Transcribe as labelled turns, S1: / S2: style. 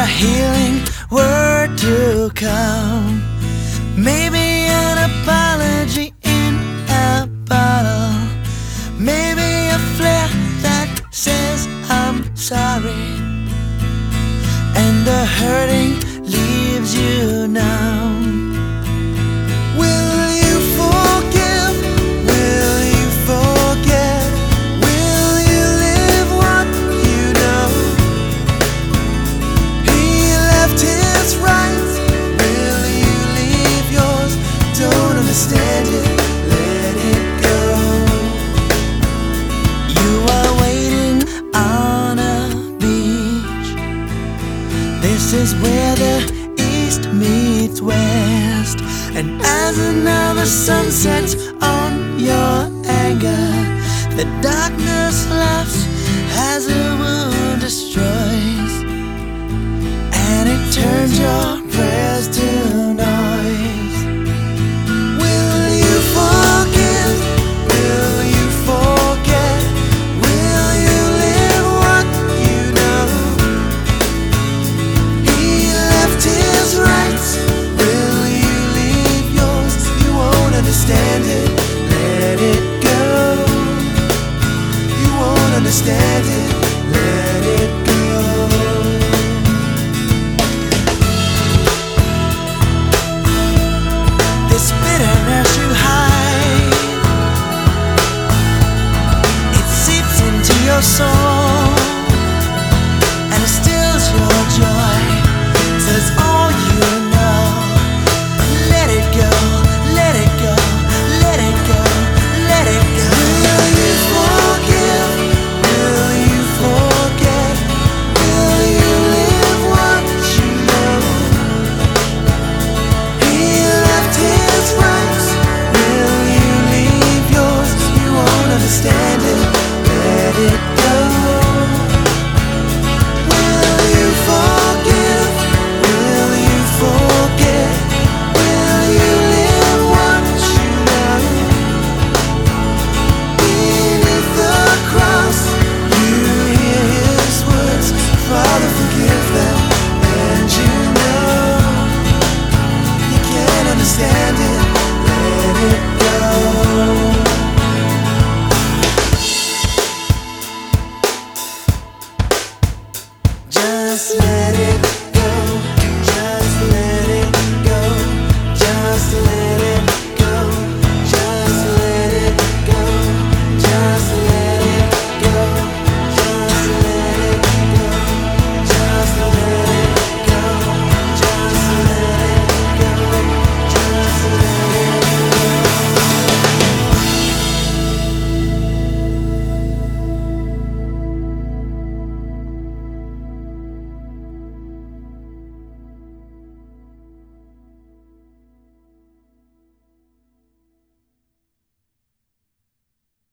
S1: a healing word to come. Maybe an apology in a bottle. Maybe a flare that says I'm sorry, and the hurting leaves you numb. Will you forgive? Will you forget? Will you live what you know? He left his rights. Will you leave yours? Don't understand it. Let it go. You are waiting on a beach. This is where the east meets west. And as another sun sets on your anger, the darkness laughs as a wound destroys.